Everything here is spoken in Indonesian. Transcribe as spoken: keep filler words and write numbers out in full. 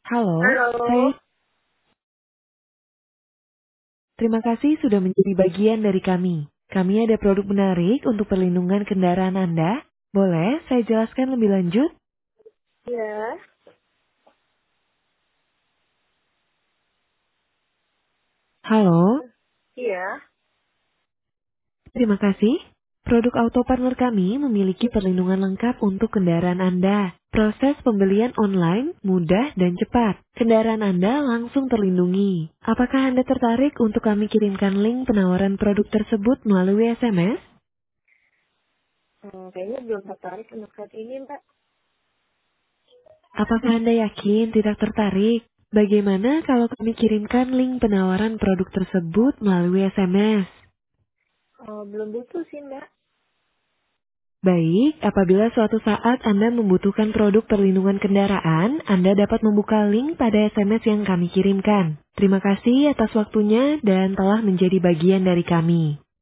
Halo, saya Halo. terima kasih sudah menjadi bagian dari kami. Kami ada produk menarik untuk perlindungan kendaraan Anda. Boleh saya jelaskan lebih lanjut? Ya. Halo, Iya. terima kasih. Produk Auto Partner kami memiliki perlindungan lengkap untuk kendaraan Anda. Proses pembelian online mudah dan cepat. Kendaraan Anda langsung terlindungi. Apakah Anda tertarik untuk kami kirimkan link penawaran produk tersebut melalui S M S? Hmm, kayaknya belum tertarik untuk saat ini, Mbak. Apakah Anda yakin tidak tertarik? Bagaimana kalau kami kirimkan link penawaran produk tersebut melalui S M S? Oh, belum butuh sih, Mbak. Baik, apabila suatu saat Anda membutuhkan produk perlindungan kendaraan, Anda dapat membuka link pada S M S yang kami kirimkan. Terima kasih atas waktunya dan telah menjadi bagian dari kami.